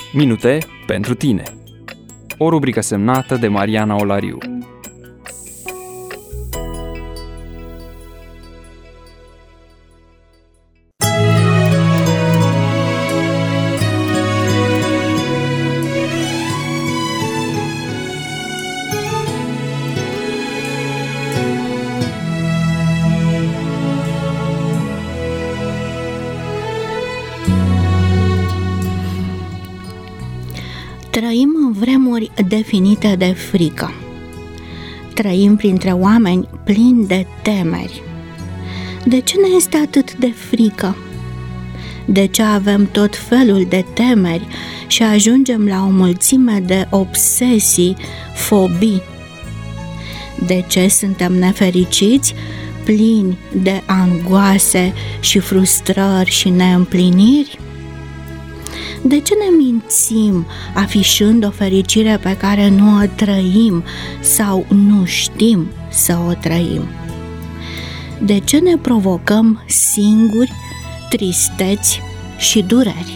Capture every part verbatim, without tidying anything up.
Minute pentru tine. O rubrică semnată de Mariana Olariu. Trăim în vremuri definite de frică. Trăim printre oameni plini de temeri. De ce ne este atât de frică? De ce avem tot felul de temeri și ajungem la o mulțime de obsesii, fobii? De ce suntem nefericiți, plini de angoase și frustrări și neîmpliniri? De ce ne mințim afișând o fericire pe care nu o trăim sau nu știm să o trăim? De ce ne provocăm singuri tristeți și dureri?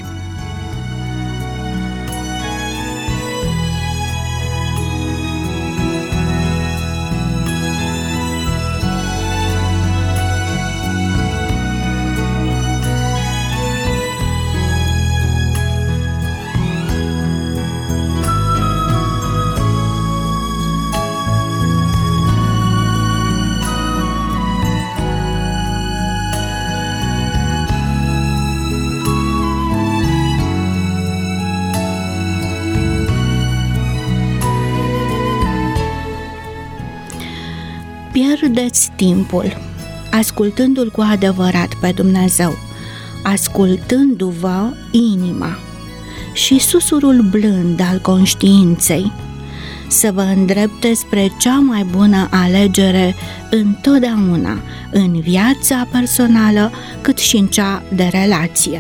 Pierdeți timpul ascultându-L cu adevărat pe Dumnezeu, ascultându-vă inima și susurul blând al conștiinței, să vă îndrepte spre cea mai bună alegere întotdeauna, în viața personală cât și în cea de relație.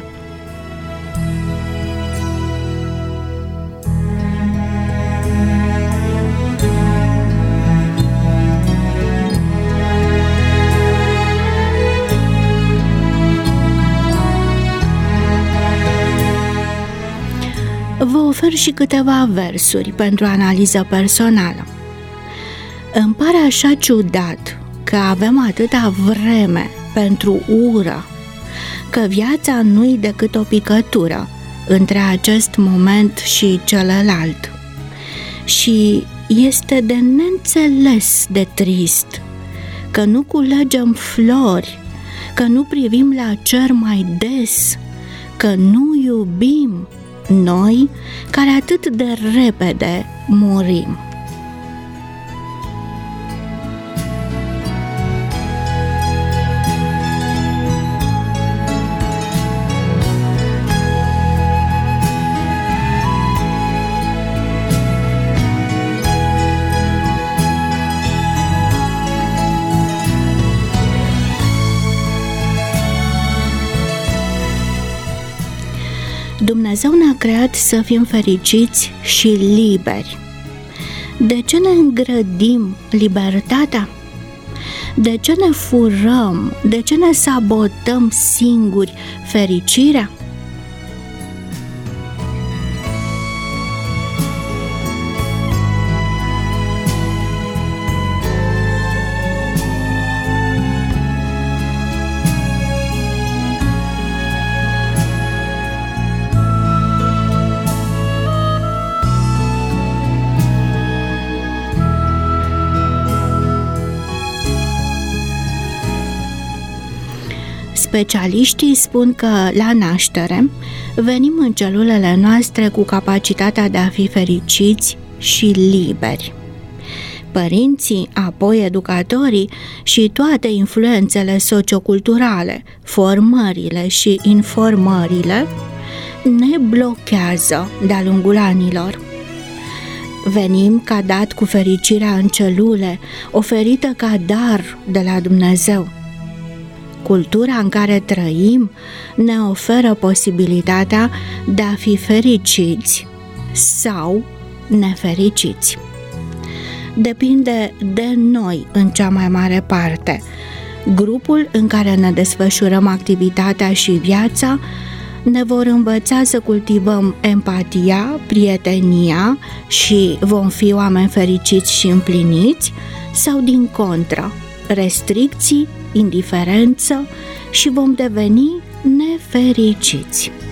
Vă ofer și câteva versuri pentru analiză personală. Îmi pare așa ciudat că avem atâta vreme pentru ură, că viața nu-i decât o picătură între acest moment și celălalt. Și este de neînțeles de trist că nu culegem flori, că nu privim la cer mai des, că nu iubim, noi care atât de repede murim. Dumnezeu ne-a creat să fim fericiți și liberi. De ce ne îngrădim libertatea? De ce ne furăm? De ce ne sabotăm singuri fericirea? Specialiștii spun că la naștere venim în celulele noastre cu capacitatea de a fi fericiți și liberi. Părinții, apoi educatorii și toate influențele socioculturale, formările și informările ne blochează de-a lungul anilor. Venim ca dat cu fericirea în celule, oferită ca dar de la Dumnezeu. Cultura în care trăim ne oferă posibilitatea de a fi fericiți sau nefericiți. Depinde de noi în cea mai mare parte. Grupul în care ne desfășurăm activitatea și viața Ne vor învăța să cultivăm empatia, prietenia și vom fi oameni fericiți și împliniți, sau din contră, restricții, indiferență și vom deveni nefericiți.